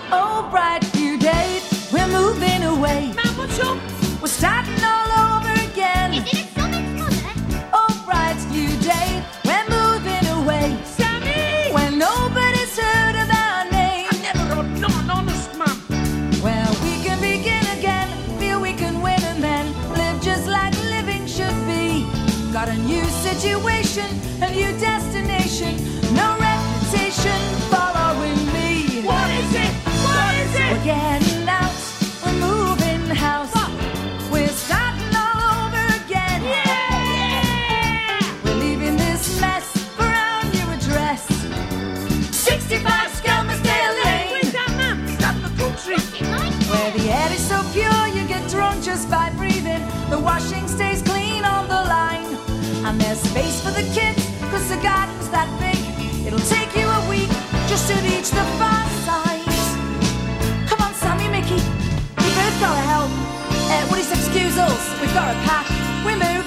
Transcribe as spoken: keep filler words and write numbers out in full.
Oh, bright new day, we're moving away. Man, what's up? We're starting all over again. Is it Sonic's mother? Oh, bright new day, we're moving away. Sammy! When nobody's heard of our name. I never heard none, honest, man. Well, we can begin again, feel we can win and then live just like living should be. Got a new situation, a new destination, no reputation following me. What is it? What is it? We're getting out, we're moving house. What? We're starting all over again. Yeah! We're leaving this mess for our new address. sixty-five Skelmersdale Lane. Where's that, man? Is that the country? Where the air is so pure you get drunk just by breathing. The washing stays clean on the line. And there's space for the kids, cause the garden's that big. It'll take you a week just to reach the far side. Come on, Sammy, Mickey, we both gotta help. Uh, Woody, excuse us, we've got a pack. We're moving.